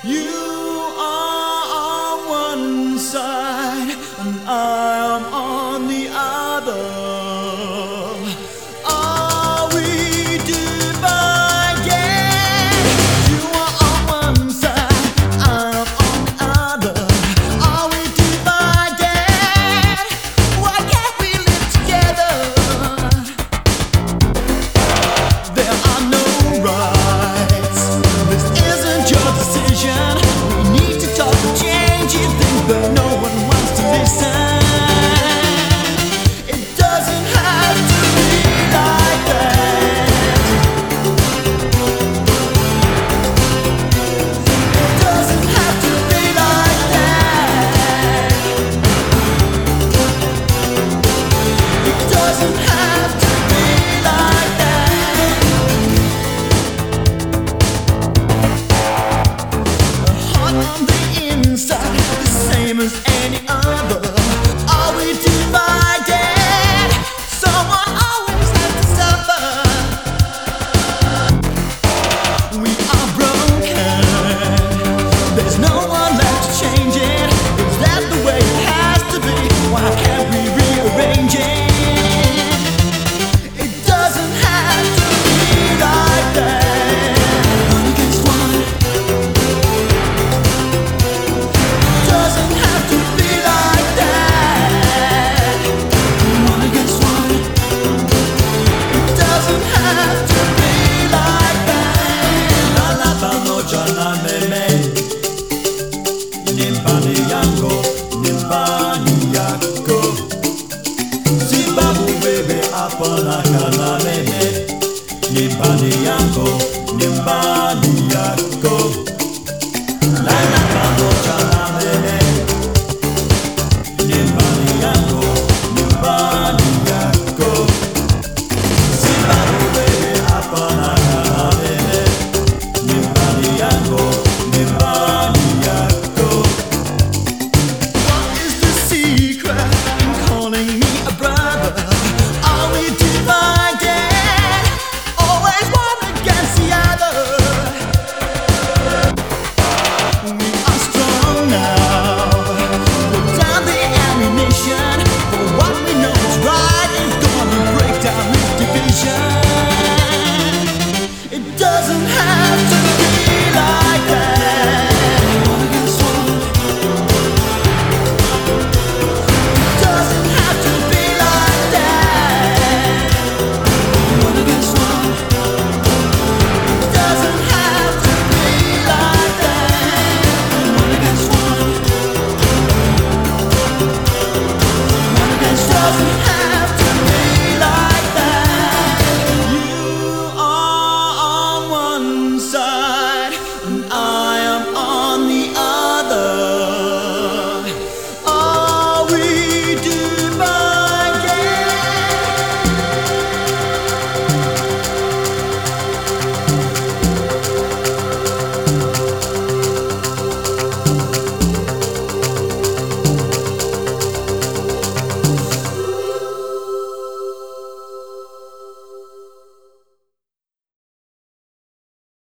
You are on one side and I am on the other. Are we divided? You are on one side, I am on the other. Are we divided? Why can't we live together? There are no rights. This isn't your decision. We need to talk and change it, but no one wants to listen. It doesn't have to be like that. It doesn't have to be like that. It doesn't have to be like that. A heart on the inside, the same as any other. Are we divided? Someone always has to suffer. We are broken. There's no one left to change it. Is that the way it has to be? Why can't we rearrange it? It doesn't have to be like that. One against one. Doesn't have to be like that. One against one. It doesn't have to be like that. La la pamoja na meme. Nimbani yango, nimbani yako. Zimbabwe baby apana kana meme. Nimbani yango, nimbani yako. La la pamoja na